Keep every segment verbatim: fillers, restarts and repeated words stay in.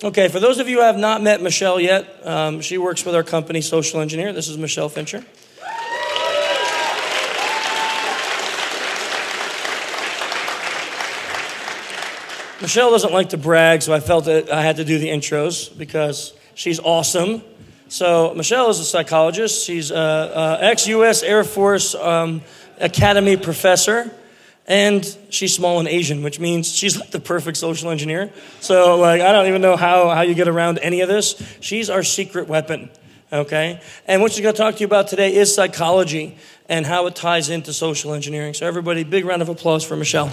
Okay, for those of you who have not met Michelle yet, um, she works with our company, Social Engineer. This is Michelle Fincher. Michelle doesn't like to brag, so I felt that I had to do the intros because she's awesome. So Michelle is a psychologist. She's an ex-U S Air Force um, Academy professor, and she's small and Asian, which means she's like the perfect social engineer. So like I don't even know how, how you get around any of this. She's our secret weapon, okay? And what she's going to talk to you about today is psychology and how it ties into social engineering. So everybody, big round of applause for Michelle.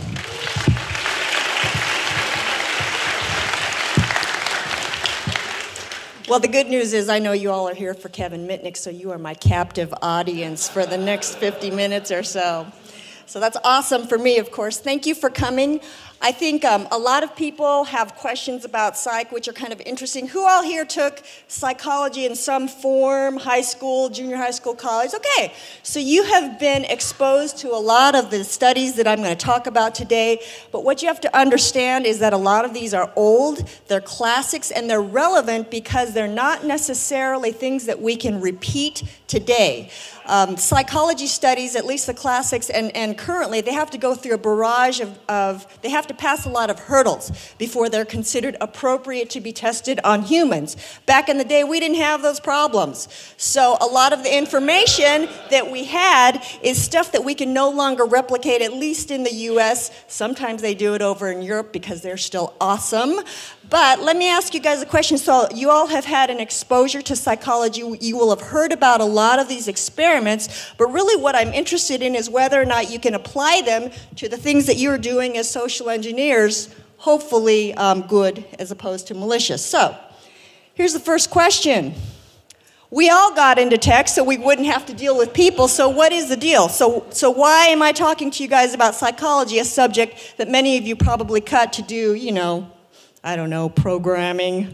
Well, the good news is I know you all are here for Kevin Mitnick, so you are my captive audience for the next fifty minutes or so. So that's awesome for me, of course. Thank you for coming. I think um, a lot of people have questions about psych, which are kind of interesting. Who all here took psychology in some form, high school, junior high school, college? Okay, so you have been exposed to a lot of the studies that I'm going to talk about today, but what you have to understand is that a lot of these are old, they're classics, and they're relevant because they're not necessarily things that we can repeat today. Um, psychology studies, at least the classics, and, and currently, they have to go through a barrage of, of, they have to pass a lot of hurdles before they're considered appropriate to be tested on humans. Back in the day, we didn't have those problems. So a lot of the information that we had is stuff that we can no longer replicate, at least in the U S. Sometimes they do it over in Europe because they're still awesome. But let me ask you guys a question. So you all have had an exposure to psychology. You will have heard about a lot of these experiments, but really what I'm interested in is whether or not you can apply them to the things that you're doing as social engineers, hopefully um, good as opposed to malicious. So here's the first question. We all got into tech so we wouldn't have to deal with people, so what is the deal? So, so why am I talking to you guys about psychology, a subject that many of you probably cut to do, you know, I don't know, programming?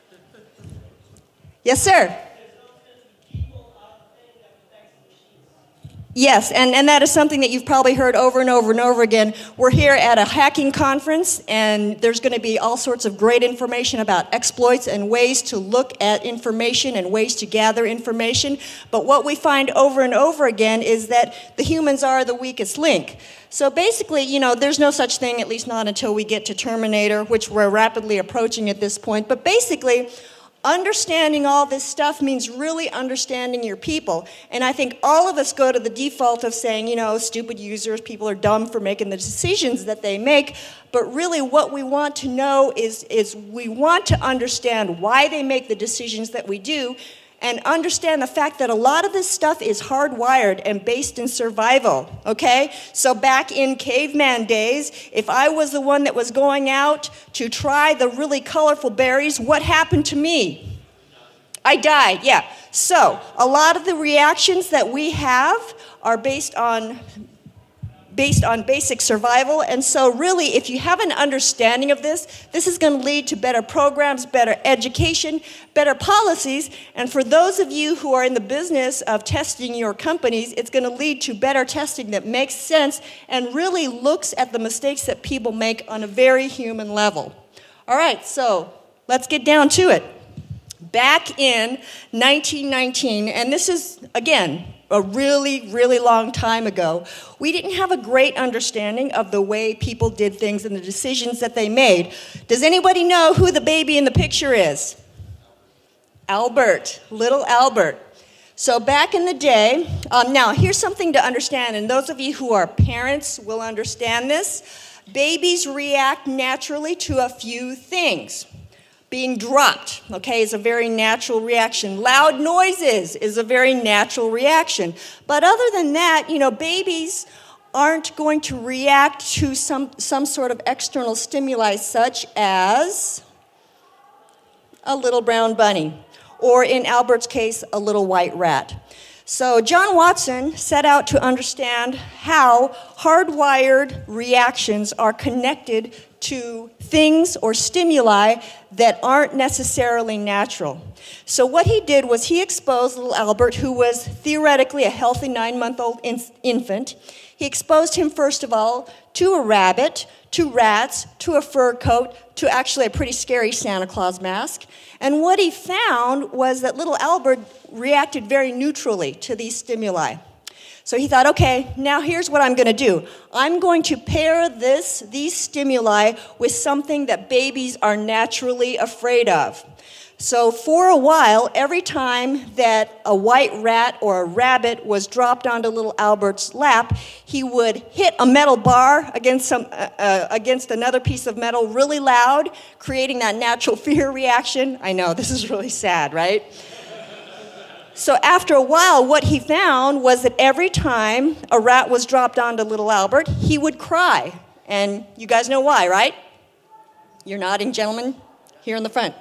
Yes, sir? Yes, and, and that is something that you've probably heard over and over and over again. We're here at a hacking conference, and there's going to be all sorts of great information about exploits and ways to look at information and ways to gather information. But what we find over and over again is that the humans are the weakest link. So basically, you know, there's no such thing, at least not until we get to Terminator, which we're rapidly approaching at this point. But basically, understanding all this stuff means really understanding your people. And I think all of us go to the default of saying, you know, stupid users, people are dumb for making the decisions that they make. But really what we want to know is, is we want to understand why they make the decisions that we do, and understand the fact that a lot of this stuff is hardwired and based in survival, okay? So back in caveman days, if I was the one that was going out to try the really colorful berries, what happened to me? I died, yeah. So a lot of the reactions that we have are based on based on basic survival, and so really, if you have an understanding of this, this is going to lead to better programs, better education, better policies, and for those of you who are in the business of testing your companies, it's going to lead to better testing that makes sense and really looks at the mistakes that people make on a very human level. All right, so let's get down to it. Back in nineteen nineteen, and this is, again, a really, really long time ago, we didn't have a great understanding of the way people did things and the decisions that they made. Does anybody know who the baby in the picture is? Albert, little Albert. So back in the day, um, now here's something to understand, and those of you who are parents will understand this. Babies react naturally to a few things. Being dropped, okay, is a very natural reaction. Loud noises is a very natural reaction. But other than that, you know, babies aren't going to react to some, some sort of external stimuli such as a little brown bunny, or in Albert's case, a little white rat. So John Watson set out to understand how hardwired reactions are connected to things or stimuli that aren't necessarily natural. So what he did was he exposed little Albert, who was theoretically a healthy nine-month-old in- infant. He exposed him, first of all, to a rabbit, to rats, to a fur coat, to actually a pretty scary Santa Claus mask. And what he found was that little Albert reacted very neutrally to these stimuli. So he thought, okay, now here's what I'm going to do. I'm going to pair this, these stimuli with something that babies are naturally afraid of. So for a while, every time that a white rat or a rabbit was dropped onto little Albert's lap, he would hit a metal bar against, some, uh, uh, against another piece of metal really loud, creating that natural fear reaction. I know, this is really sad, right? So after a while, what he found was that every time a rat was dropped onto little Albert, he would cry. And you guys know why, right? You're nodding, gentlemen, here in the front.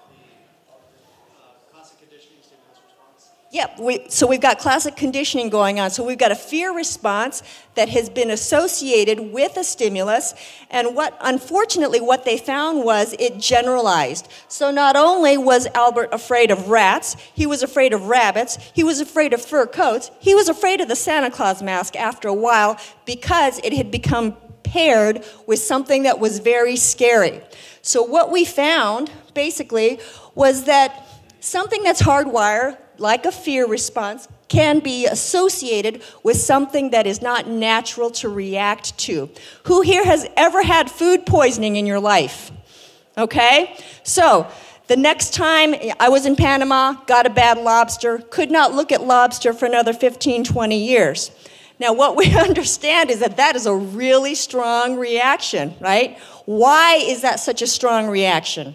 Yep, we, so we've got classic conditioning going on. So we've got a fear response that has been associated with a stimulus, and what, unfortunately, what they found was it generalized. So not only was Albert afraid of rats, he was afraid of rabbits, he was afraid of fur coats, he was afraid of the Santa Claus mask after a while because it had become paired with something that was very scary. So what we found, basically, was that something that's hardwired, like a fear response, can be associated with something that is not natural to react to. Who here has ever had food poisoning in your life? Okay? So, the next time I was in Panama, got a bad lobster, could not look at lobster for another fifteen, twenty years. Now, what we understand is that that is a really strong reaction, right? Why is that such a strong reaction?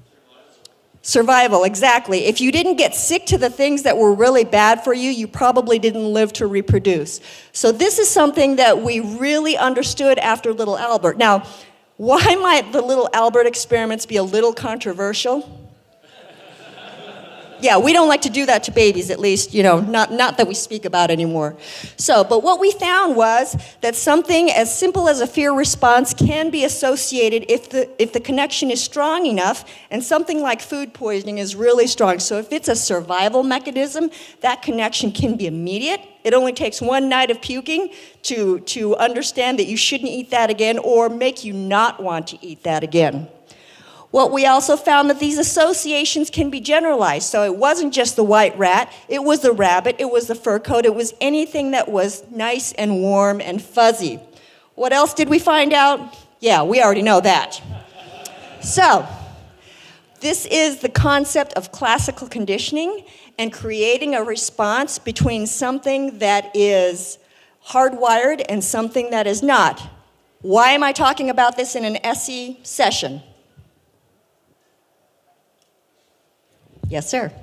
Survival, exactly. If you didn't get sick to the things that were really bad for you, you probably didn't live to reproduce. So this is something that we really understood after little Albert. Now, why might the little Albert experiments be a little controversial? Yeah, we don't like to do that to babies, at least, you know, not, not that we speak about anymore. So, but what we found was that something as simple as a fear response can be associated if the, if the connection is strong enough, and something like food poisoning is really strong. So if it's a survival mechanism, that connection can be immediate. It only takes one night of puking to, to understand that you shouldn't eat that again or make you not want to eat that again. What we also found that these associations can be generalized. So it wasn't just the white rat, it was the rabbit, it was the fur coat, it was anything that was nice and warm and fuzzy. What else did we find out? Yeah, we already know that. So, this is the concept of classical conditioning and creating a response between something that is hardwired and something that is not. Why am I talking about this in an S E session? Yes, sir.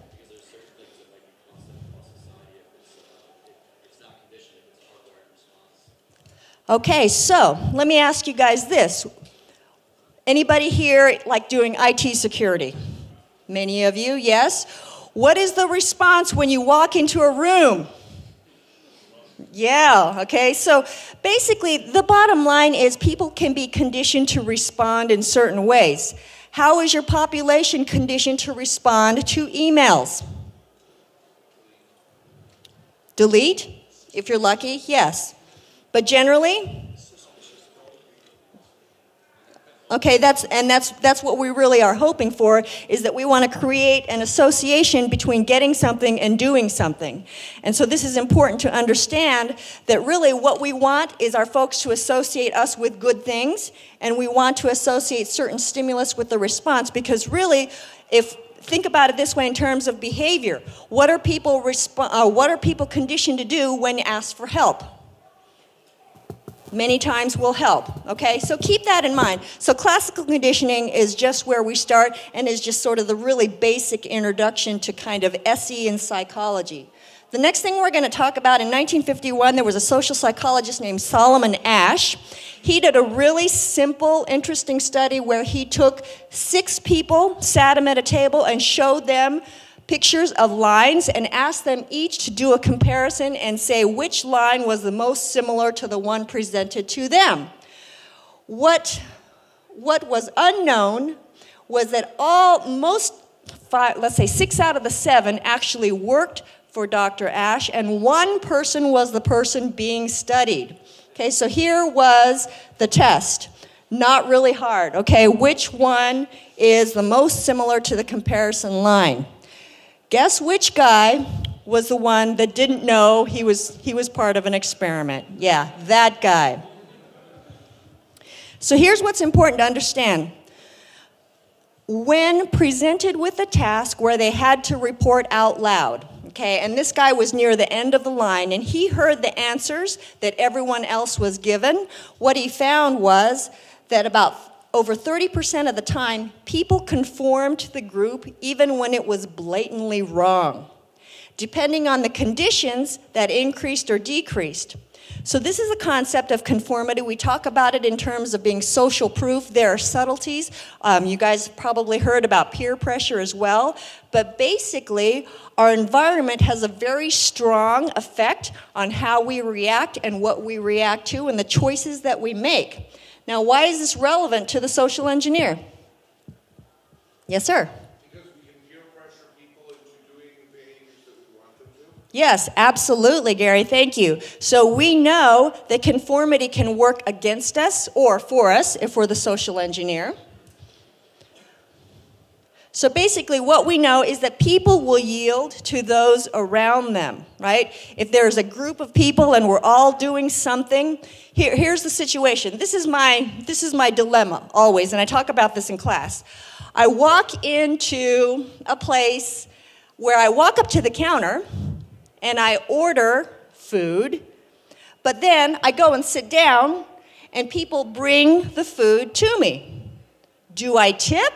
Okay, so let me ask you guys this. Anybody here like doing I T security? Many of you, yes. What is the response when you walk into a room? Yeah, okay, so basically the bottom line is people can be conditioned to respond in certain ways. How is your population conditioned to respond to emails? Delete, if you're lucky, yes. But generally, okay, that's and that's that's what we really are hoping for, is that we want to create an association between getting something and doing something. And so this is important to understand that really what we want is our folks to associate us with good things, and we want to associate certain stimulus with the response, because really, if think about it this way in terms of behavior, what are people resp- uh, what are people conditioned to do when asked for help? Many times will help, okay? So keep that in mind. So classical conditioning is just where we start and is just sort of the really basic introduction to kind of S E and psychology. The next thing we're going to talk about, in nineteen fifty-one, there was a social psychologist named Solomon Asch. He did a really simple, interesting study where he took six people, sat them at a table, and showed them pictures of lines and asked them each to do a comparison and say which line was the most similar to the one presented to them. What, what was unknown was that all, most, five, let's say six out of the seven actually worked for Doctor Ash, and one person was the person being studied. Okay, so here was the test. Not really hard. Okay, which one is the most similar to the comparison line? Guess which guy was the one that didn't know he was, he was part of an experiment? Yeah, that guy. So here's what's important to understand. When presented with a task where they had to report out loud, okay, and this guy was near the end of the line, and he heard the answers that everyone else was given, what he found was that about over thirty percent of the time, people conformed to the group even when it was blatantly wrong. Depending on the conditions, that increased or decreased. So this is a concept of conformity. We talk about it in terms of being social proof. There are subtleties. Um, you guys probably heard about peer pressure as well. But basically, our environment has a very strong effect on how we react and what we react to and the choices that we make. Now, why is this relevant to the social engineer? Yes, sir? Because we can peer pressure people into doing behaviors that we want them to. Yes, absolutely, Gary. Thank you. So we know that conformity can work against us or for us if we're the social engineer. So basically what we know is that people will yield to those around them, right? If there's a group of people and we're all doing something, here, here's the situation. This is my, this is my dilemma always, and I talk about this in class. I walk into a place where I walk up to the counter and I order food, but then I go and sit down and people bring the food to me. Do I tip?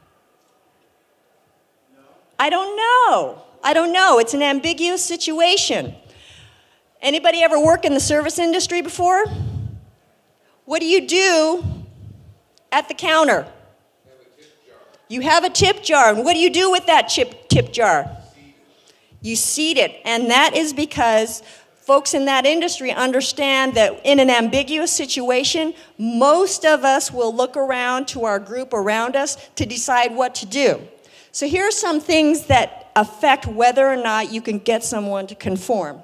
I don't know. I don't know. It's an ambiguous situation. Anybody ever work in the service industry before? What do you do at the counter? Have a tip jar. You have a tip jar. And what do you do with that chip, tip jar? You seat it. And that is because folks in that industry understand that in an ambiguous situation, most of us will look around to our group around us to decide what to do. So here are some things that affect whether or not you can get someone to conform.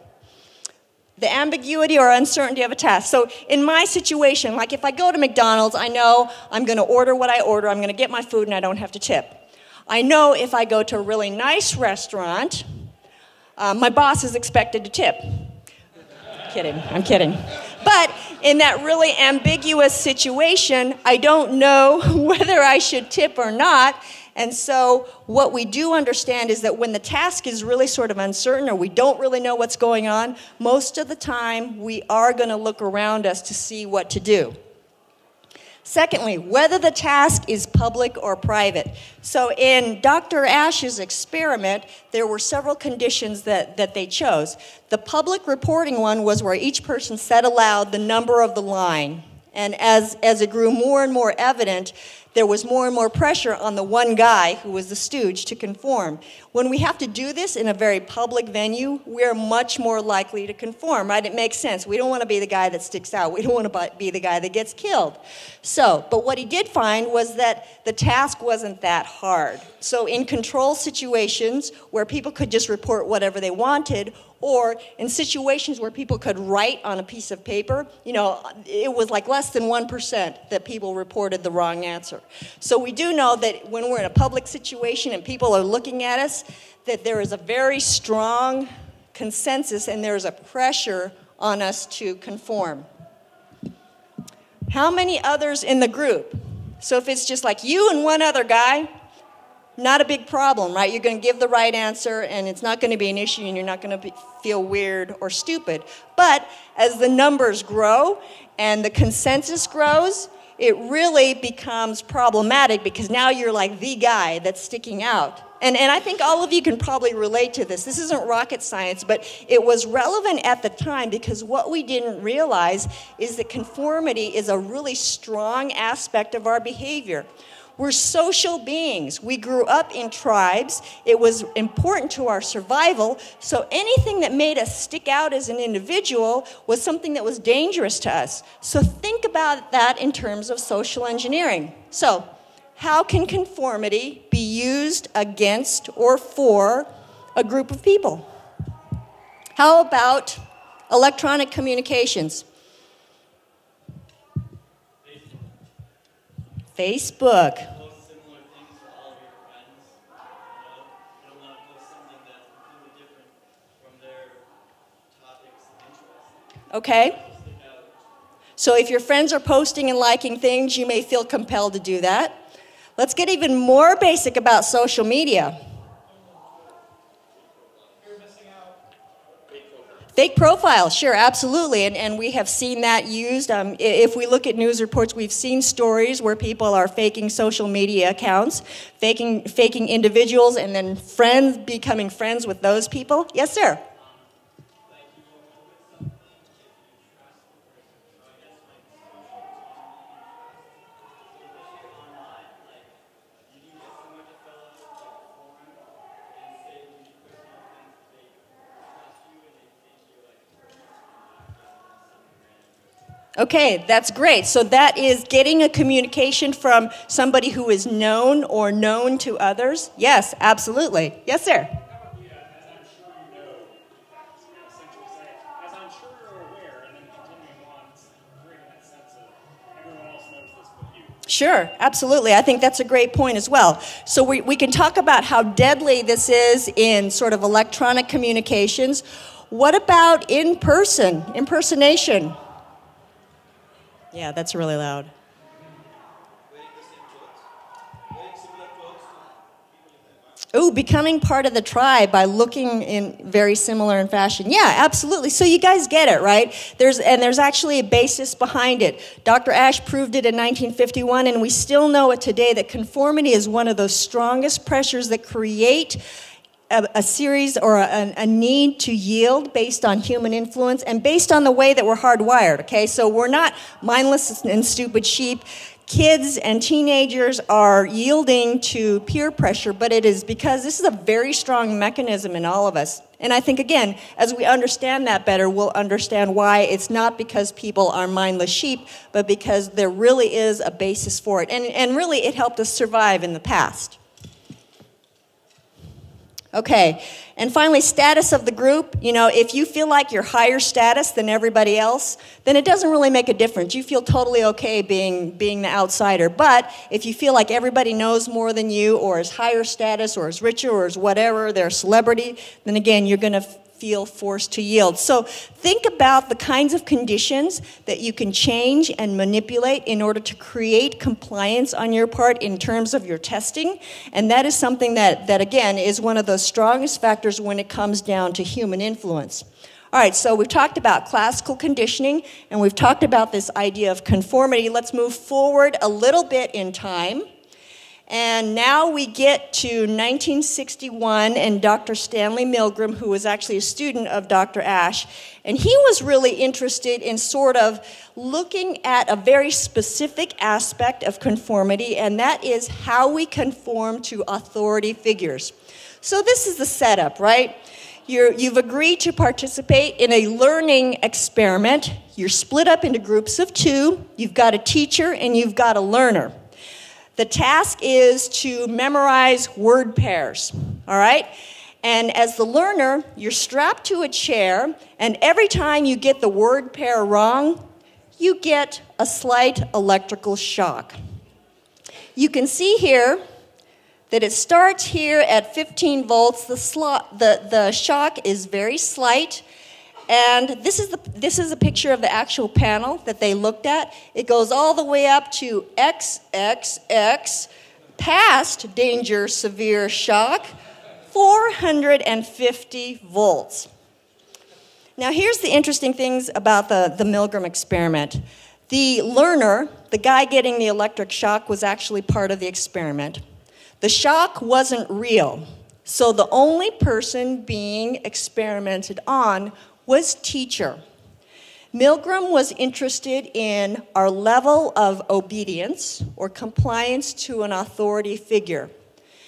The ambiguity or uncertainty of a task. So in my situation, like if I go to McDonald's, I know I'm going to order what I order, I'm going to get my food, and I don't have to tip. I know if I go to a really nice restaurant, uh, my boss is expected to tip. Kidding, I'm kidding. But in that really ambiguous situation, I don't know whether I should tip or not. And so what we do understand is that when the task is really sort of uncertain or we don't really know what's going on, most of the time we are going to look around us to see what to do. Secondly, whether the task is public or private. So in Doctor Ash's experiment, there were several conditions that, that they chose. The public reporting one was where each person said aloud the number of the line. And as, as it grew more and more evident, there was more and more pressure on the one guy who was the stooge to conform. When we have to do this in a very public venue, we're much more likely to conform, right? It makes sense. We don't want to be the guy that sticks out. We don't want to be the guy that gets killed. So, but what he did find was that the task wasn't that hard. So in control situations where people could just report whatever they wanted, or in situations where people could write on a piece of paper, you know, it was like less than one percent that people reported the wrong answer. So we do know that when we're in a public situation and people are looking at us, that there is a very strong consensus and there is a pressure on us to conform. How many others in the group? So if it's just like you and one other guy, not a big problem, right? You're going to give the right answer, and it's not going to be an issue, and you're not going to feel weird or stupid. But as the numbers grow and the consensus grows, it really becomes problematic because now you're like the guy that's sticking out. And, and I think all of you can probably relate to this. This isn't rocket science, but it was relevant at the time because what we didn't realize is that conformity is a really strong aspect of our behavior. We're social beings. We grew up in tribes. It was important to our survival. So anything that made us stick out as an individual was something that was dangerous to us. So think about that in terms of social engineering. So, how can conformity be used against or for a group of people? How about electronic communications? Facebook. Facebook. Okay. So if your friends are posting and liking things, you may feel compelled to do that. Let's get even more basic about social media. Fake profiles, sure, absolutely, and, and we have seen that used. Um, if we look at news reports, we've seen stories where people are faking social media accounts, faking, faking individuals, and then friends becoming friends with those people. Yes, sir? Okay, that's great. So that is getting a communication from somebody who is known or known to others? Yes, absolutely. Yes, sir? Sure, absolutely. I think that's a great point as well. So we, we can talk about how deadly this is in sort of electronic communications. What about in person, impersonation? Yeah, that's really loud. Ooh, becoming part of the tribe by looking in very similar in fashion. Yeah, absolutely. So you guys get it, right? There's and there's actually a basis behind it. Doctor Ash proved it in nineteen fifty-one, and we still know it today that conformity is one of those strongest pressures that create a, a series or a, a need to yield based on human influence and based on the way that we're hardwired, okay? So we're not mindless and stupid sheep. Kids and teenagers are yielding to peer pressure, but it is because this is a very strong mechanism in all of us. And I think, again, as we understand that better, we'll understand why it's not because people are mindless sheep, but because there really is a basis for it. And, and really, it helped us survive in the past. Okay, and finally, status of the group. You know, if you feel like you're higher status than everybody else, then it doesn't really make a difference. You feel totally okay being, being the outsider. But if you feel like everybody knows more than you, or is higher status, or is richer, or is whatever, they're a celebrity, then again, you're going to feel forced to yield. So think about the kinds of conditions that you can change and manipulate in order to create compliance on your part in terms of your testing. And that is something that, that again, is one of the strongest factors when it comes down to human influence. All right, so we've talked about classical conditioning, and we've talked about this idea of conformity. Let's move forward a little bit in time. And now we get to nineteen sixty-one and Doctor Stanley Milgram, who was actually a student of Doctor Ash. And he was really interested in sort of looking at a very specific aspect of conformity, and that is how we conform to authority figures. So this is the setup, right? You're, you've agreed to participate in a learning experiment. You're split up into groups of two. You've got a teacher and you've got a learner. The task is to memorize word pairs, all right? And as the learner, you're strapped to a chair, and every time you get the word pair wrong, you get a slight electrical shock. You can see here that it starts here at fifteen volts. The, slot, the, the shock is very slight. And this is, the, this is a picture of the actual panel that they looked at. It goes all the way up to triple X, past danger severe shock, four hundred fifty volts. Now here's the interesting things about the, the Milgram experiment. The learner, the guy getting the electric shock, was actually part of the experiment. The shock wasn't real, so the only person being experimented on was teacher. Milgram was interested in our level of obedience or compliance to an authority figure.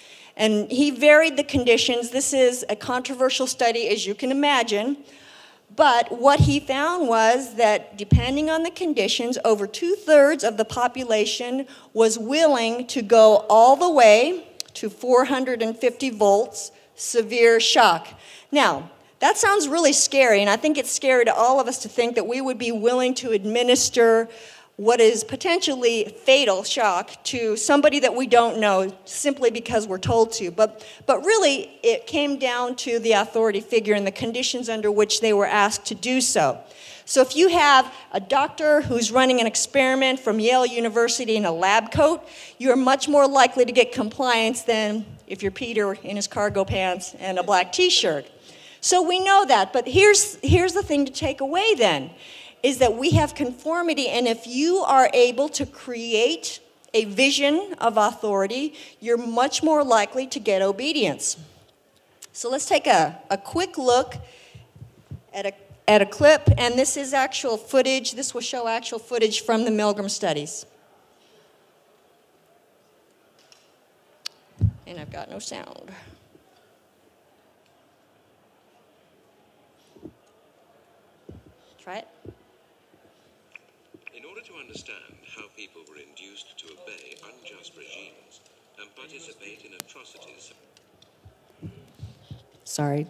And he varied the conditions. This is a controversial study, as you can imagine, But what he found was that depending on the conditions, over two-thirds of the population was willing to go all the way to four hundred fifty volts, severe shock. Now, that sounds really scary, and I think it's scary to all of us to think that we would be willing to administer what is potentially fatal shock to somebody that we don't know simply because we're told to. But, but really, it came down to the authority figure and the conditions under which they were asked to do so. So if you have a doctor who's running an experiment from Yale University in a lab coat, you're much more likely to get compliance than if you're Peter in his cargo pants and a black t-shirt. So we know that, but here's, here's the thing to take away then, is that we have conformity, and if you are able to create a vision of authority, you're much more likely to get obedience. So let's take a, a quick look at a, at a clip, and this is actual footage. This will show actual footage from the Milgram studies. And I've got no sound. Try it. In order to understand how people were induced to obey unjust regimes and participate in atrocities. Sorry.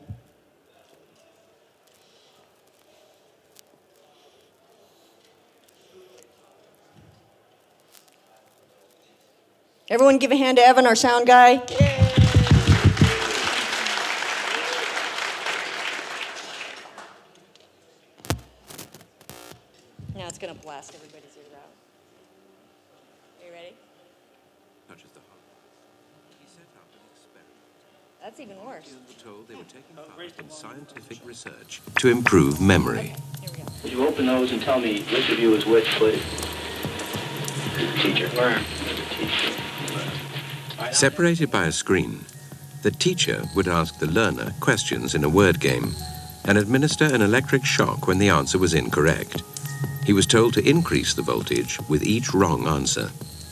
Everyone give a hand to Evan, our sound guy. Yay. Now it's going to blast everybody's ears out. Are you ready? Touches the heart. He set up an experiment. That's even worse. He was told they were taking part in scientific research to improve memory. Here we go. Would you open those and tell me which of you is which, please? Teacher. Learn. Teacher. Separated by a screen, the teacher would ask the learner questions in a word game and administer an electric shock when the answer was incorrect. He was told to increase the voltage with each wrong answer.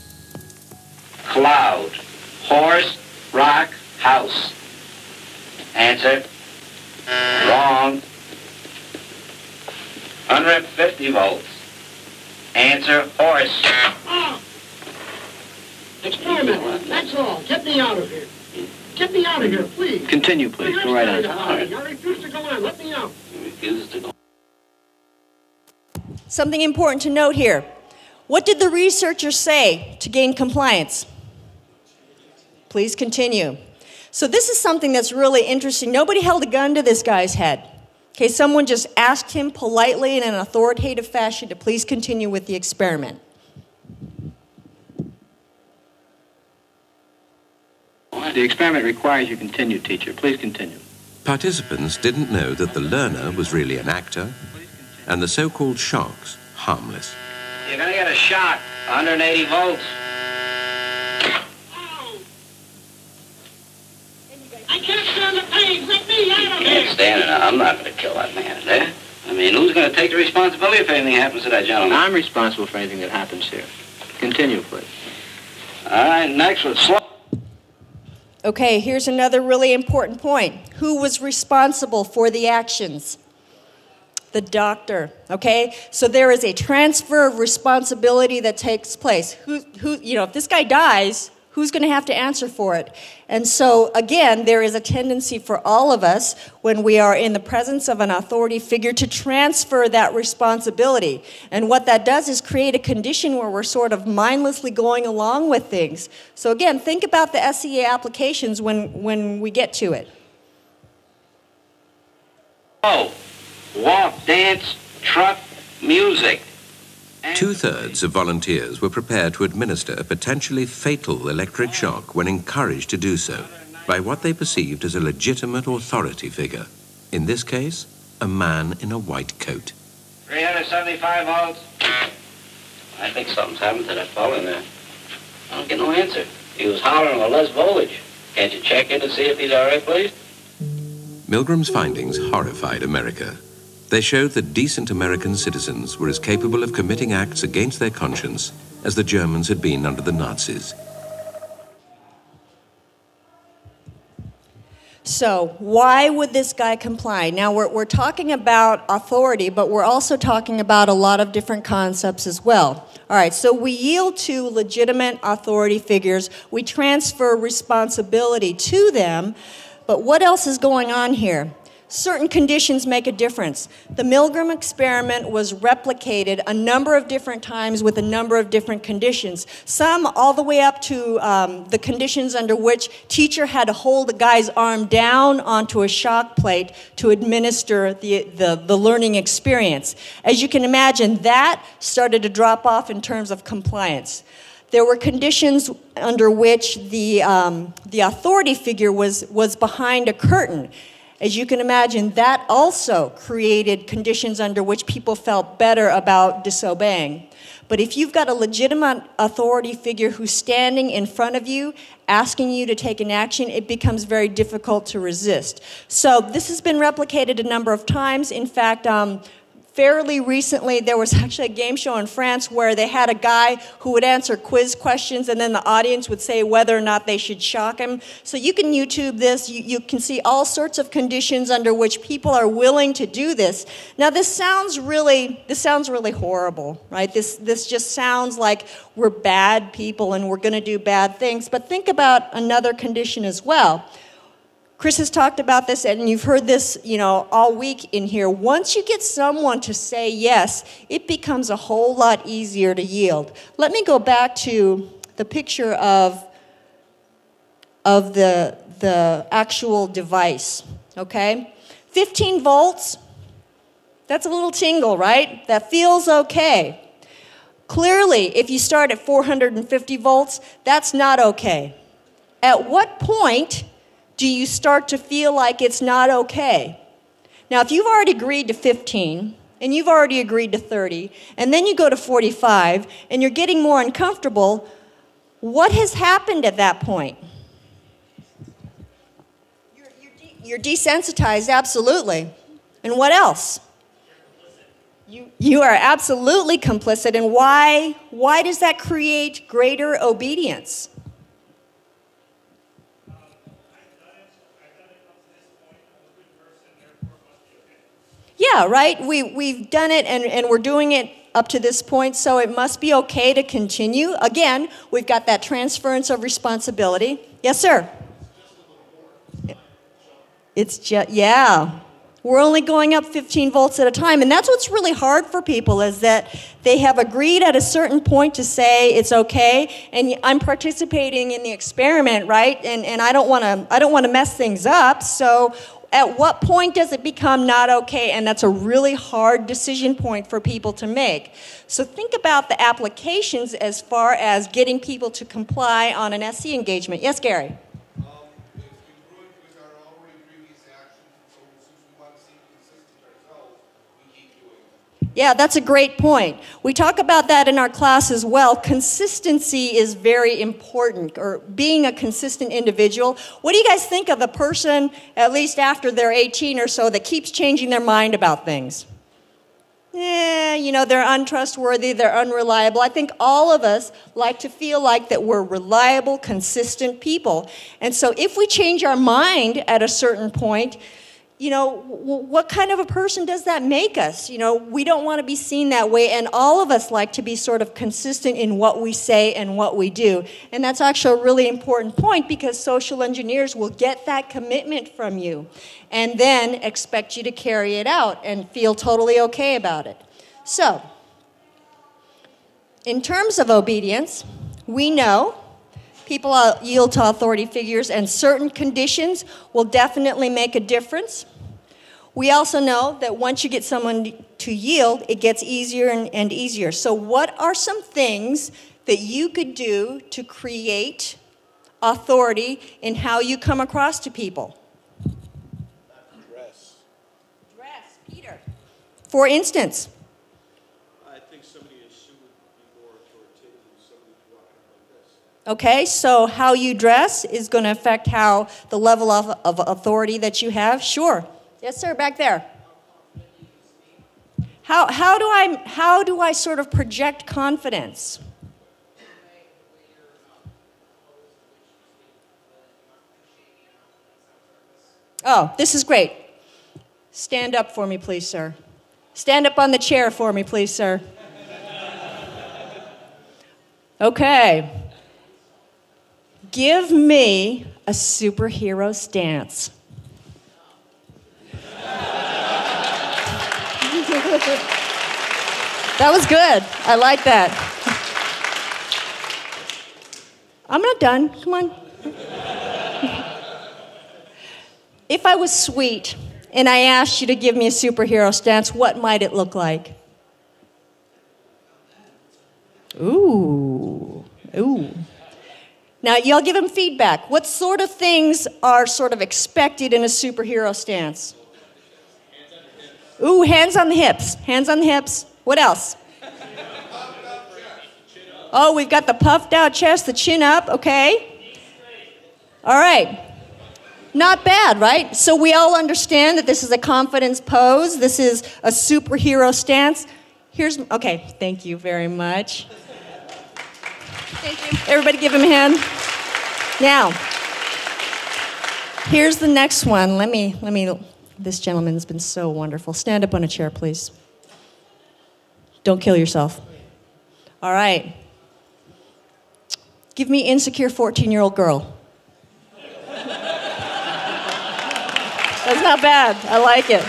Cloud. Horse. Rock. House. Answer. Wrong. one hundred fifty volts. Answer. Horse. Oh. Experiment. That's all. Get me out of here. Get me out of here, please. Continue, please. Go right on. I refuse to go on. Let me out. He refuses to go. Something important to note here. What did the researchers say to gain compliance? Please continue. So this is something that's really interesting. Nobody held a gun to this guy's head. Okay, someone just asked him politely in an authoritative fashion to please continue with the experiment. The experiment requires you continue, teacher. Please continue. Participants didn't know that the learner was really an actor and the so-called shocks harmless. You're going to get a shock. one hundred eighty volts. Oh. I can't stand the pain. Let me out of You here. can't stand it. I'm not going to kill that man there. I mean, who's going to take the responsibility if anything happens to that gentleman? I'm responsible for anything that happens here. Continue, please. All right, next with slow. Okay, here's another really important point. Who was responsible for the actions? The doctor, okay? So there is a transfer of responsibility that takes place. Who, who, you know, if this guy dies, who's going to have to answer for it? And so, again, there is a tendency for all of us when we are in the presence of an authority figure to transfer that responsibility. And what that does is create a condition where we're sort of mindlessly going along with things. So, again, think about the S E A applications when, when we get to it. Oh, walk, dance, truck, music. Two-thirds of volunteers were prepared to administer a potentially fatal electric shock when encouraged to do so by what they perceived as a legitimate authority figure. In this case, a man in a white coat. three hundred seventy-five volts. I think something's happened to that fellow in there. I don't get no answer. He was hollering for less voltage. Can't you check in to see if he's all right, please? Milgram's findings horrified America. They showed that decent American citizens were as capable of committing acts against their conscience as the Germans had been under the Nazis. So why would this guy comply? Now, we're, we're talking about authority, but we're also talking about a lot of different concepts as well. All right, so we yield to legitimate authority figures. We transfer responsibility to them, but what else is going on here? Certain conditions make a difference. The Milgram experiment was replicated a number of different times with a number of different conditions. Some all the way up to um, the conditions under which teacher had to hold the guy's arm down onto a shock plate to administer the, the, the learning experience. As you can imagine, that started to drop off in terms of compliance. There were conditions under which the, um, the authority figure was, was behind a curtain. As you can imagine, that also created conditions under which people felt better about disobeying. But if you've got a legitimate authority figure who's standing in front of you, asking you to take an action, it becomes very difficult to resist. So this has been replicated a number of times. In fact, um, fairly recently, there was actually a game show in France where they had a guy who would answer quiz questions, and then the audience would say whether or not they should shock him. So you can YouTube this. You, you can see all sorts of conditions under which people are willing to do this. Now, this sounds really, this sounds really horrible, right? This, this just sounds like we're bad people and we're going to do bad things. But think about another condition as well. Chris has talked about this, and you've heard this, you know, all week in here. Once you get someone to say yes, it becomes a whole lot easier to yield. Let me go back to the picture of, of the, the actual device, okay? fifteen volts, that's a little tingle, right? That feels okay. Clearly, if you start at four hundred fifty volts, that's not okay. At what point do you start to feel like it's not okay? Now, if you've already agreed to fifteen, and you've already agreed to thirty, and then you go to forty-five, and you're getting more uncomfortable, what has happened at that point? You're, you're, de- you're desensitized, absolutely. And what else? You, you are absolutely complicit, and why, why does that create greater obedience? Yeah, right? We, we've done it, and, and we're doing it up to this point, so it must be okay to continue. Again, we've got that transference of responsibility. Yes, sir? It's just, yeah. We're only going up fifteen volts at a time, and that's what's really hard for people, is that they have agreed at a certain point to say it's okay, and I'm participating in the experiment, right? And, and I don't want to I don't want to mess things up, so at what point does it become not okay? And that's a really hard decision point for people to make. So think about the applications as far as getting people to comply on an S E engagement. Yes, Gary? Um, if we do it with our already previous actions, so since we want to see consistent ourselves, we keep doing it. Yeah, that's a great point. We talk about that in our class as well. Consistency is very important, or being a consistent individual. What do you guys think of the person, at least after they're eighteen or so, that keeps changing their mind about things? Yeah, you know, they're untrustworthy, they're unreliable. I think all of us like to feel like that we're reliable, consistent people. And so if we change our mind at a certain point, you know, w- what kind of a person does that make us? You know, we don't want to be seen that way, and all of us like to be sort of consistent in what we say and what we do. And that's actually a really important point, because social engineers will get that commitment from you and then expect you to carry it out and feel totally okay about it. So, in terms of obedience, we know people yield to authority figures, and certain conditions will definitely make a difference. We also know that once you get someone to yield, it gets easier and, and easier. So what are some things that you could do to create authority in how you come across to people? Dress. Dress, Peter. For instance? I think somebody in a suit would be more authoritative than somebody walking like this. Okay, so how you dress is going to affect how the level of, of authority that you have? Sure. Yes, sir, back there. How, how, do I, how do I sort of project confidence? Oh, this is great. Stand up for me, please, sir. Stand up on the chair for me, please, sir. Okay. Give me a superhero stance. That was good. I like that. I'm not done. Come on. If I was sweet and I asked you to give me a superhero stance, what might it look like? Ooh. Ooh. Now, y'all give him feedback. What sort of things are sort of expected in a superhero stance? Ooh, hands on the hips. Hands on the hips. What else? Oh, we've got the puffed out chest, the chin up, okay. All right. Not bad, right? So we all understand that this is a confidence pose. This is a superhero stance. Here's, okay, thank you very much. Thank you. Everybody give him a hand. Now, here's the next one. Let me, let me, this gentleman's been so wonderful. Stand up on a chair, please. Don't kill yourself. All right. Give me insecure fourteen-year-old girl. That's not bad. I like it.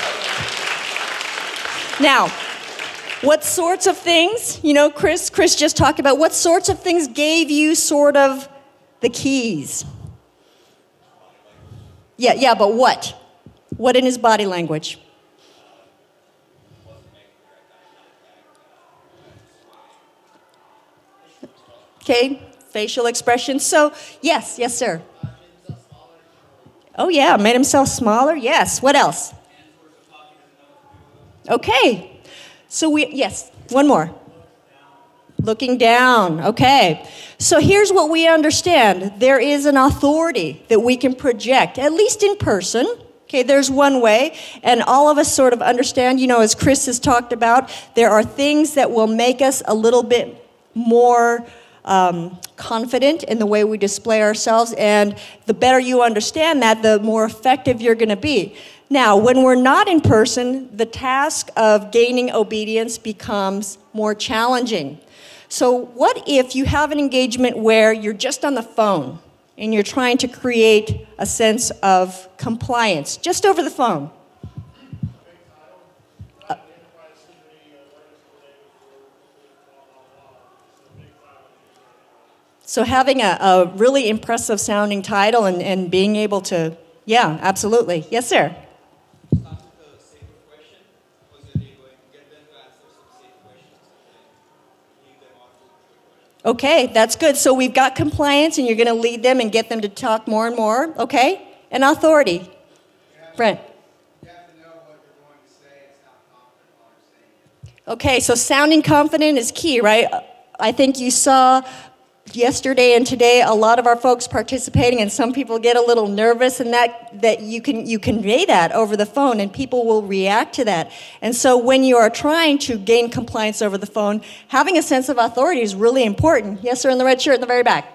Now, what sorts of things, you know, Chris, Chris just talked about, what sorts of things gave you sort of the keys? Yeah, yeah, but what? What in his body language? Okay, facial expression. So, yes, yes, sir. Oh, yeah, made himself smaller. Yes. What else? Okay. So we, yes, one more. Looking down. Okay. So here's what we understand. There is an authority that we can project, at least in person. Okay, there's one way. And all of us sort of understand, you know, as Chris has talked about, there are things that will make us a little bit more Um, confident in the way we display ourselves, and the better you understand that, the more effective you're going to be. Now, when we're not in person, the task of gaining obedience becomes more challenging. So what if you have an engagement where you're just on the phone and you're trying to create a sense of compliance just over the phone? So having a, a really impressive sounding title and, and being able to, yeah, absolutely. Yes, sir? Start with a safer question, because then you're going to get them to answer some safe questions and then lead them on to the question. Okay, that's good. So we've got compliance and you're going to lead them and get them to talk more and more, okay? And authority. Brent. You have to know what you're going to say and sound confident while you're saying it. Okay, so sounding confident is key, right? I think you saw yesterday and today a lot of our folks participating, and some people get a little nervous, and that, that you can you convey that over the phone and people will react to that. And so when you are trying to gain compliance over the phone, having a sense of authority is really important. Yes, sir, in the red shirt in the very back.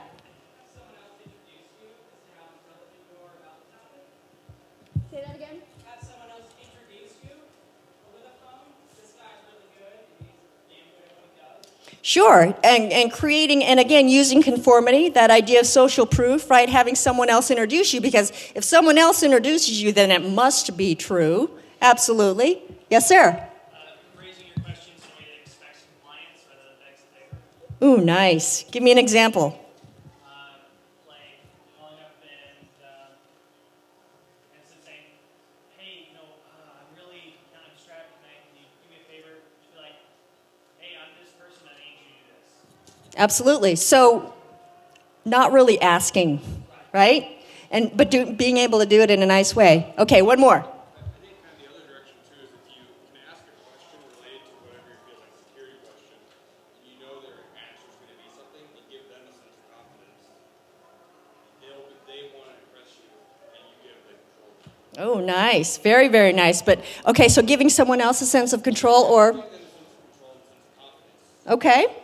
Say that again. Have someone else introduce you over the phone. This guy's really good, and he's damn good at what he does. Sure, and, and creating, and again, using conformity, that idea of social proof, right? Having someone else introduce you, because if someone else introduces you, then it must be true. Absolutely. Yes, sir? Uh, phrasing your questions in a way that expects compliance rather than begs a favor. Ooh, nice. Give me an example. Uh, like calling up and, uh, and so saying, hey, you know, uh, I'm really kind of distracted tonight. Can you do me a favor? Just be like, hey, I'm this person. I need you to do this. Absolutely. So, not really asking, right? And but do, being able to do it in a nice way. Okay, one more. I think kind of the other direction too is if you can ask a question related to whatever you feel like security question, and you know their answer is going to be something, and give them a sense of confidence. They'll they want to impress you, and you give them control. Oh, nice. Very, very nice. But okay, so giving someone else a sense of control, or okay,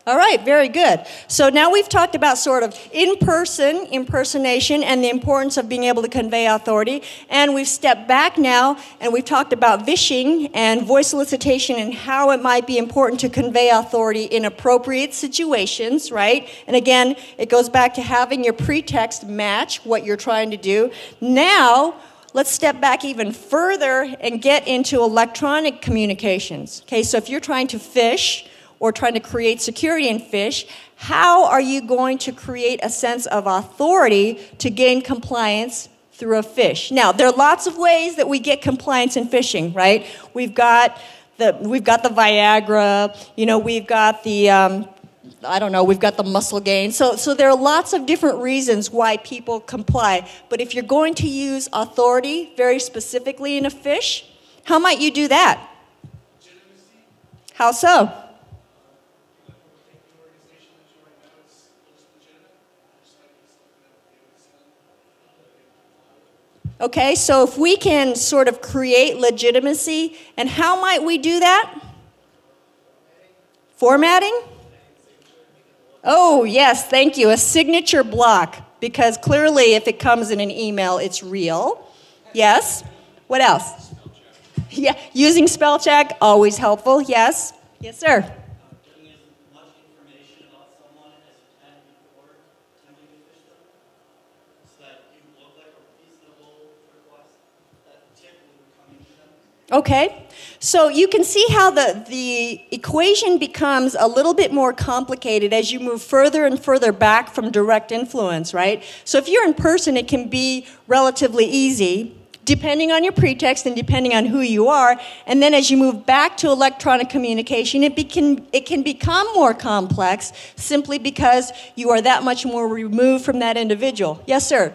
All right, very good. So now we've talked about sort of in-person impersonation and the importance of being able to convey authority. And we've stepped back now and we've talked about vishing and voice elicitation and how it might be important to convey authority in appropriate situations, right? And again, it goes back to having your pretext match what you're trying to do. Now, let's step back even further and get into electronic communications. Okay, so if you're trying to phish, or trying to create security in phish, how are you going to create a sense of authority to gain compliance through a phish? Now, there are lots of ways that we get compliance in phishing, right? We've got the we've got the Viagra, you know, we've got the um, I don't know, we've got the muscle gain. So, so there are lots of different reasons why people comply. But if you're going to use authority very specifically in a phish, how might you do that? How so? Okay, so if we can sort of create legitimacy, and how might we do that? Formatting? Oh, yes, thank you. A signature block, because clearly if it comes in an email, it's real. Yes? What else? Yeah, using spell check, always helpful. Yes? Yes, sir. Okay, so you can see how the, the equation becomes a little bit more complicated as you move further and further back from direct influence, right? So if you're in person, it can be relatively easy, depending on your pretext and depending on who you are. And then as you move back to electronic communication, it, be, can, it can become more complex simply because you are that much more removed from that individual. Yes, sir?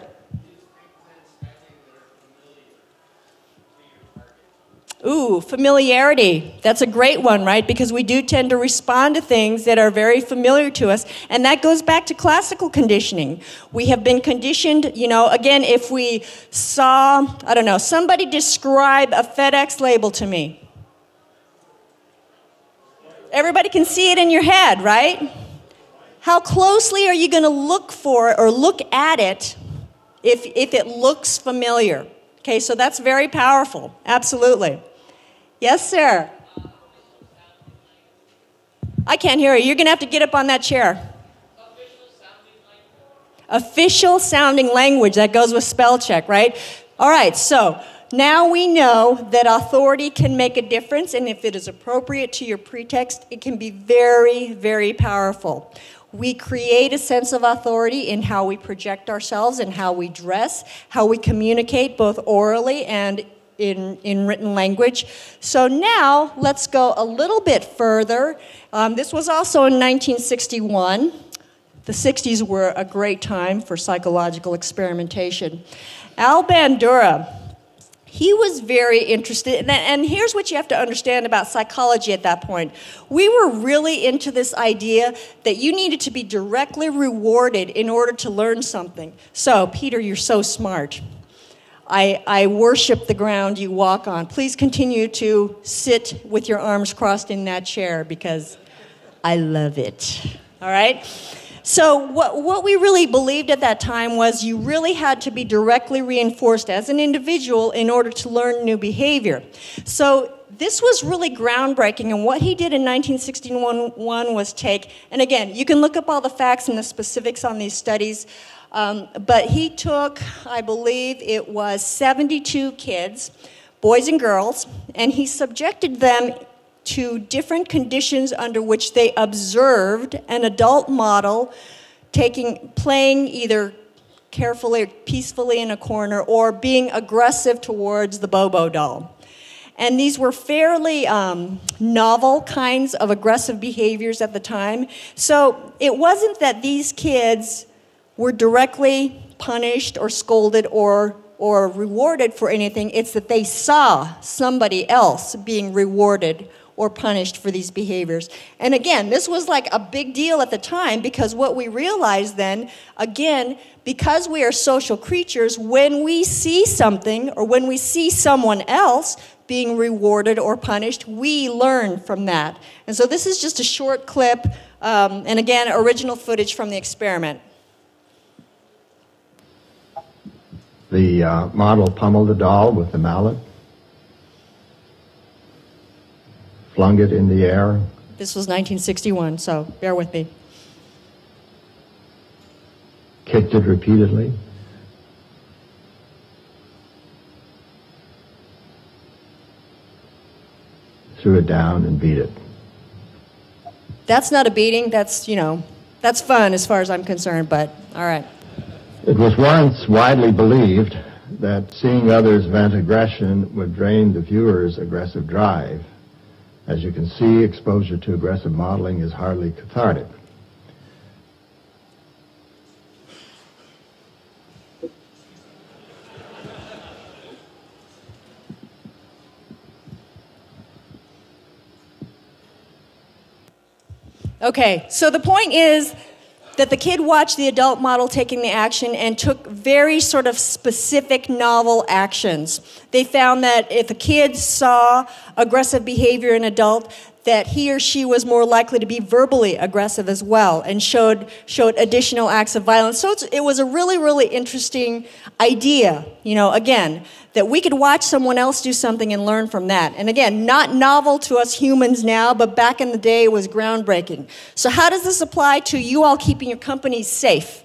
Ooh, familiarity. That's a great one, right? Because we do tend to respond to things that are very familiar to us. And that goes back to classical conditioning. We have been conditioned, you know, again, if we saw, I don't know, somebody describe a FedEx label to me. Everybody can see it in your head, right? How closely are you going to look for or look at it if, if it looks familiar? Okay, so that's very powerful. Absolutely. Yes, sir. I can't hear you. You're going to have to get up on that chair. Official sounding language. That goes with spell check, right? All right, so now we know that authority can make a difference, and if it is appropriate to your pretext, it can be very, very powerful. We create a sense of authority in how we project ourselves and how we dress, how we communicate both orally and in, in written language. So now let's go a little bit further. Um, this was also in nineteen sixty-one. The sixties were a great time for psychological experimentation. Al Bandura, he was very interested, and here's what you have to understand about psychology at that point. We were really into this idea that you needed to be directly rewarded in order to learn something. So, Peter, you're so smart. I, I worship the ground you walk on. Please continue to sit with your arms crossed in that chair because I love it. All right? So what, what we really believed at that time was you really had to be directly reinforced as an individual in order to learn new behavior. So this was really groundbreaking, and what he did in nineteen sixty-one was take, and again, you can look up all the facts and the specifics on these studies, um, but he took, I believe it was seventy-two kids, boys and girls, and he subjected them to different conditions under which they observed an adult model taking, playing either carefully or peacefully in a corner or being aggressive towards the Bobo doll. And these were fairly um, novel kinds of aggressive behaviors at the time. So it wasn't that these kids were directly punished or scolded or or rewarded for anything. It's that they saw somebody else being rewarded or punished for these behaviors. And again, this was like a big deal at the time because what we realized then, again, because we are social creatures, when we see something or when we see someone else being rewarded or punished, we learn from that. And so this is just a short clip Um, and again, original footage from the experiment. The uh, model pummeled the doll with the mallet, flung it in the air. This was nineteen sixty-one, so bear with me. Kicked it repeatedly. Threw it down and beat it. That's not a beating. That's, you know, that's fun as far as I'm concerned, but all right. It was once widely believed that seeing others vent aggression would drain the viewer's aggressive drive. As you can see, exposure to aggressive modeling is hardly cathartic. Okay, so the point is that the kid watched the adult model taking the action and took very sort of specific novel actions. They found that if a kid saw aggressive behavior in an adult, that he or she was more likely to be verbally aggressive as well and showed showed additional acts of violence. So it's, it was a really, really interesting idea, you know, again, that we could watch someone else do something and learn from that. And again, not novel to us humans now, but back in the day it was groundbreaking. So how does this apply to you all keeping your companies safe?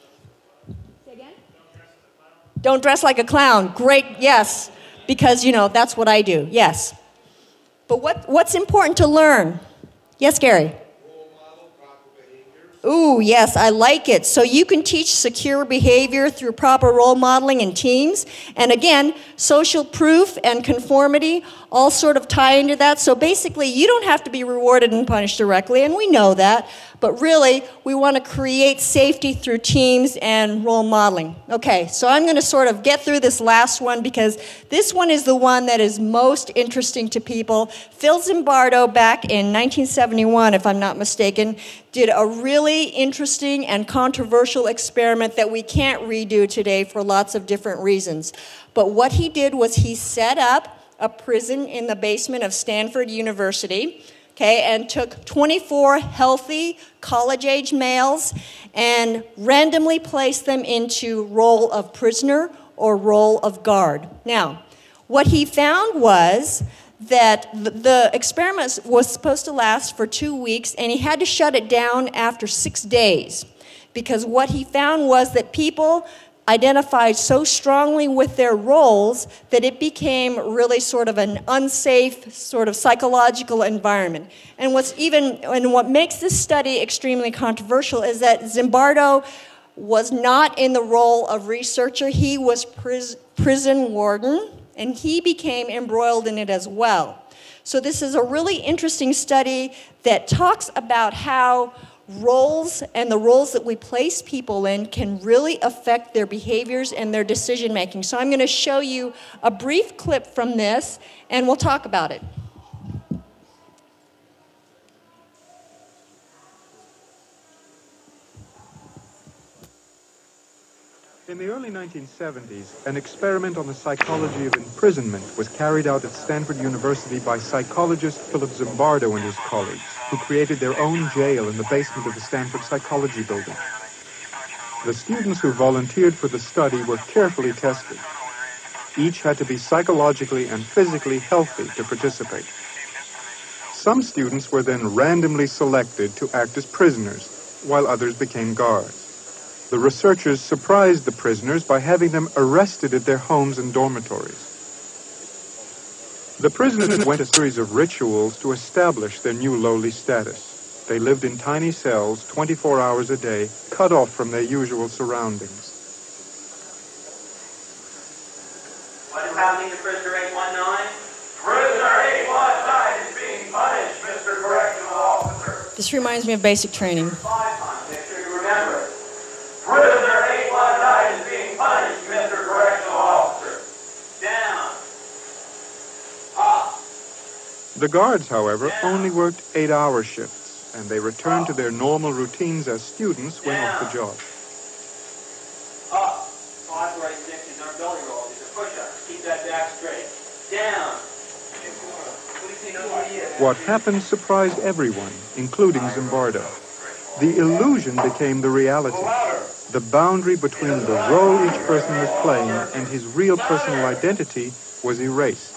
Say again? Don't dress like a clown. Great, yes, because, you know, that's what I do, yes. But what, what's important to learn? Yes, Gary? Role model, proper behavior. Ooh, yes, I like it. So you can teach secure behavior through proper role modeling in teams. And again, social proof and conformity all sort of tie into that. So basically, you don't have to be rewarded and punished directly, and we know that. But really, we want to create safety through teams and role modeling. Okay, so I'm going to sort of get through this last one because this one is the one that is most interesting to people. Phil Zimbardo, back in nineteen seventy-one, if I'm not mistaken, did a really interesting and controversial experiment that we can't redo today for lots of different reasons. But what he did was he set up a prison in the basement of Stanford University, okay, and took twenty-four healthy college-age males and randomly placed them into role of prisoner or role of guard. Now, what he found was that the experiment was supposed to last for two weeks, and he had to shut it down after six days because what he found was that people identified so strongly with their roles that it became really sort of an unsafe sort of psychological environment. And what's even and what makes this study extremely controversial is that Zimbardo was not in the role of researcher. He was pris- prison warden, and he became embroiled in it as well. So this is a really interesting study that talks about how roles and the roles that we place people in can really affect their behaviors and their decision making. So I'm going to show you a brief clip from this, and we'll talk about it. In the early nineteen seventies, an experiment on the psychology of imprisonment was carried out at Stanford University by psychologist Philip Zimbardo and his colleagues, who created their own jail in the basement of the Stanford Psychology Building. The students who volunteered for the study were carefully tested. Each had to be psychologically and physically healthy to participate. Some students were then randomly selected to act as prisoners, while others became guards. The researchers surprised the prisoners by having them arrested at their homes and dormitories. The prisoners went a series of rituals to establish their new lowly status. They lived in tiny cells twenty-four hours a day, cut off from their usual surroundings. What is happening to prisoner eight one nine? Prisoner eight one nine is being punished, Mister Correctional Officer. This reminds me of basic training. Five times, make sure you remember it. Prisoner eight one nine is being punished, Mister Correctional Officer. Down. Up. The guards, however, only worked eight-hour shifts, and they returned to their normal routines as students when off the job. Up. Five right six in our belly rolls. These are push-ups. Keep that back straight. Down. What are you What happened surprised everyone, including Zimbardo. The illusion became the reality. The boundary between the role each person was playing and his real personal identity was erased.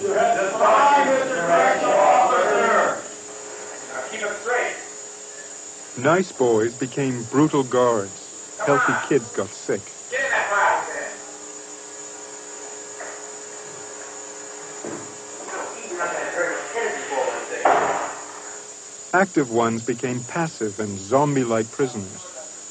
Nice boys became brutal guards. Healthy kids got sick. Active ones became passive and zombie-like prisoners.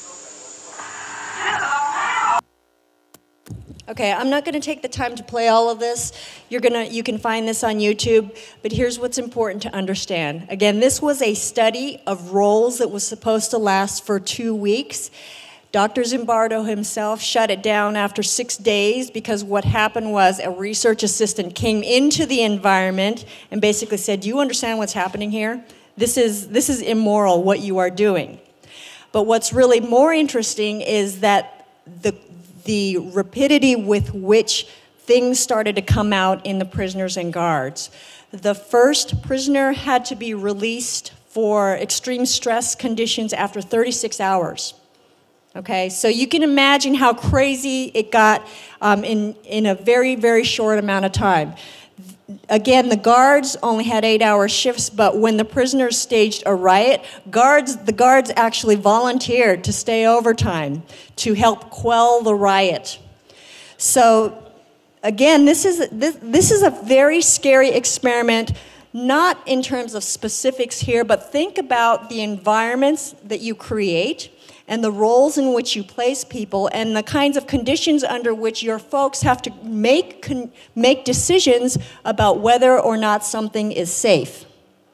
Okay, I'm not going to take the time to play all of this. You're gonna, you can find this on YouTube, but here's what's important to understand. Again, this was a study of roles that was supposed to last for two weeks. Doctor Zimbardo himself shut it down after six days because what happened was a research assistant came into the environment and basically said, do you understand what's happening here? This is, this is immoral, what you are doing. But what's really more interesting is that the, the rapidity with which things started to come out in the prisoners and guards. The first prisoner had to be released for extreme stress conditions after thirty-six hours. Okay, so you can imagine how crazy it got um, in, in a very, very short amount of time. Again, the guards only had eight-hour shifts, but when the prisoners staged a riot, guards, the guards actually volunteered to stay overtime to help quell the riot. So, again, this is, this, this is a very scary experiment, not in terms of specifics here, but think about the environments that you create and the roles in which you place people and the kinds of conditions under which your folks have to make, con make decisions about whether or not something is safe.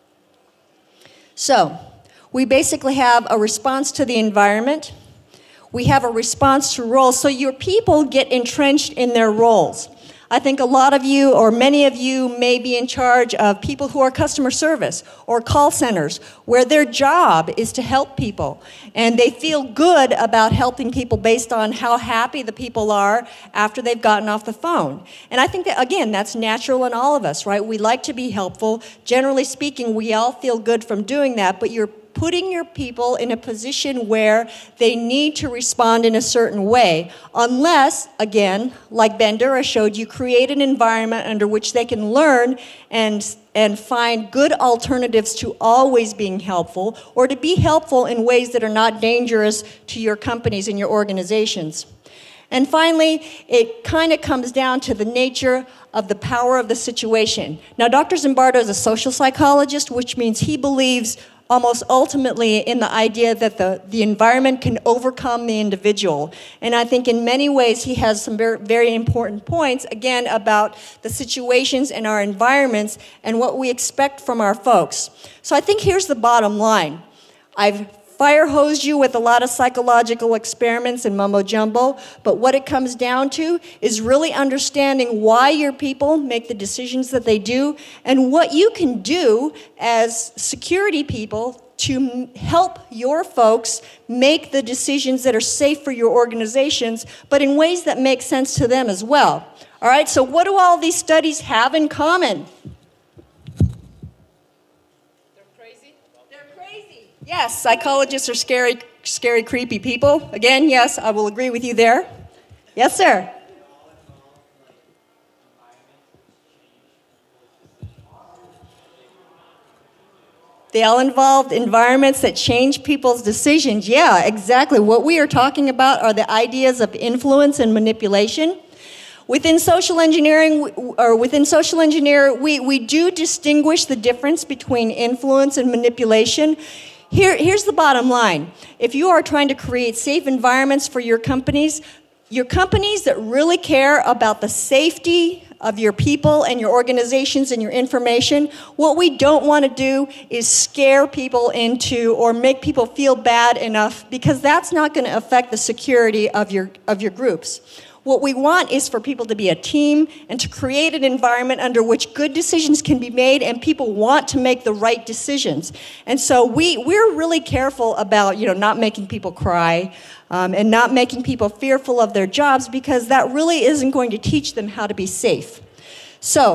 So, we basically have a response to the environment. We have a response to roles. So your people get entrenched in their roles. I think a lot of you, or many of you, may be in charge of people who are customer service or call centers, where their job is to help people. And they feel good about helping people based on how happy the people are after they've gotten off the phone. And I think that, again, that's natural in all of us, right? We like to be helpful. Generally speaking, we all feel good from doing that, but you're putting your people in a position where they need to respond in a certain way, unless, again, like Bandura showed you, create an environment under which they can learn and, and find good alternatives to always being helpful, or to be helpful in ways that are not dangerous to your companies and your organizations. And finally, it kind of comes down to the nature of the power of the situation. Now, Doctor Zimbardo is a social psychologist, which means he believes almost ultimately in the idea that the, the environment can overcome the individual. And I think in many ways he has some very, very important points, again, about the situations in our environments and what we expect from our folks. So I think here's the bottom line. I've fire hosed you with a lot of psychological experiments and mumbo jumbo, but what it comes down to is really understanding why your people make the decisions that they do and what you can do as security people to help your folks make the decisions that are safe for your organizations, but in ways that make sense to them as well. All right, so what do all these studies have in common? Yes, psychologists are scary, scary, creepy people. Again, yes, I will agree with you there. Yes, sir. They all involve environments that change people's decisions. Yeah, exactly. What we are talking about are the ideas of influence and manipulation. Within social engineering, or within social engineer, we, we do distinguish the difference between influence and manipulation. Here, here's the bottom line. If you are trying to create safe environments for your companies, your companies that really care about the safety of your people and your organizations and your information, what we don't want to do is scare people into or make people feel bad enough, because that's not going to affect the security of your, of your groups. What we want is for people to be a team and to create an environment under which good decisions can be made and people want to make the right decisions. And so we, we're really careful about, you know, not making people cry um, and not making people fearful of their jobs, because that really isn't going to teach them how to be safe. So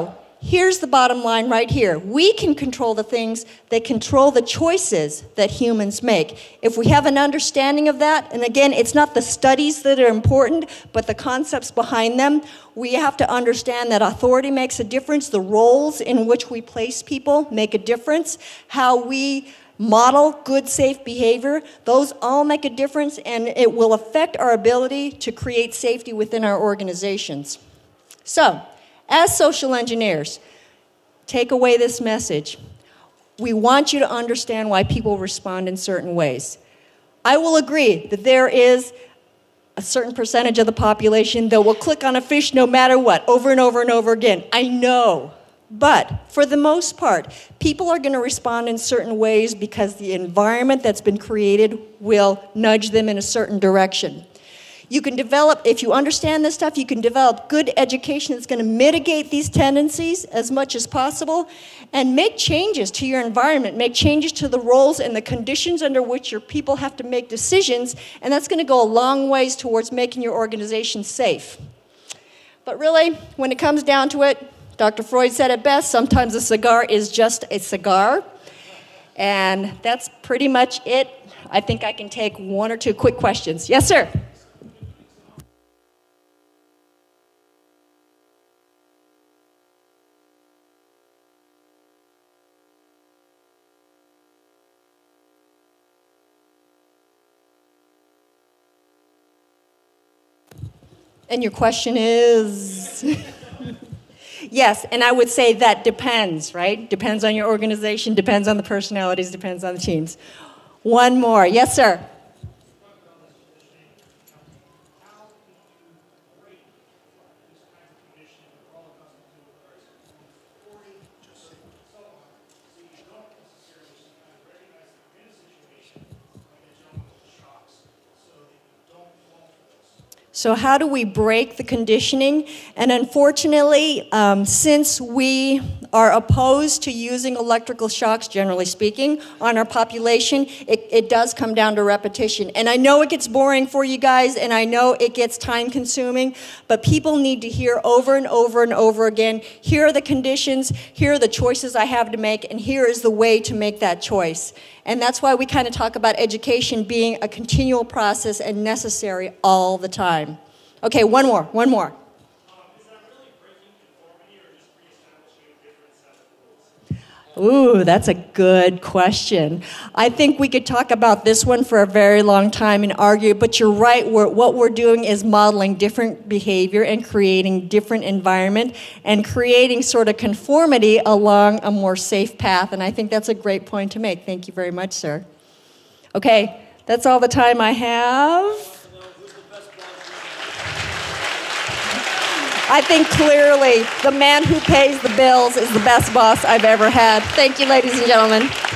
here's the bottom line right here. We can control the things that control the choices that humans make. If we have an understanding of that, and again, it's not the studies that are important, but the concepts behind them, we have to understand that authority makes a difference, the roles in which we place people make a difference, how we model good, safe behavior, those all make a difference, and it will affect our ability to create safety within our organizations. So, as social engineers, take away this message. We want you to understand why people respond in certain ways. I will agree that there is a certain percentage of the population that will click on a fish no matter what, over and over and over again. I know. But for the most part, people are going to respond in certain ways because the environment that's been created will nudge them in a certain direction. You can develop, if you understand this stuff, you can develop good education that's going to mitigate these tendencies as much as possible and make changes to your environment, make changes to the roles and the conditions under which your people have to make decisions, and that's going to go a long ways towards making your organization safe. But really, when it comes down to it, Doctor Freud said it best, sometimes a cigar is just a cigar. And that's pretty much it. I think I can take one or two quick questions. Yes, sir? And your question is? Yes, and I would say that depends, right? Depends on your organization, depends on the personalities, depends on the teams. One more. Yes, sir? So how do we break the conditioning? And unfortunately, um, since we are opposed to using electrical shocks, generally speaking, on our population, it, it does come down to repetition. And I know it gets boring for you guys, and I know it gets time-consuming, but people need to hear over and over and over again, here are the conditions, here are the choices I have to make, and here is the way to make that choice. And that's why we kind of talk about education being a continual process and necessary all the time. Okay, one more, one more. Ooh, that's a good question. I think we could talk about this one for a very long time and argue, but you're right, we're, what we're doing is modeling different behavior and creating different environment and creating sort of conformity along a more safe path, and I think that's a great point to make. Thank you very much, sir. Okay, that's all the time I have. I think clearly the man who pays the bills is the best boss I've ever had. Thank you, ladies and gentlemen.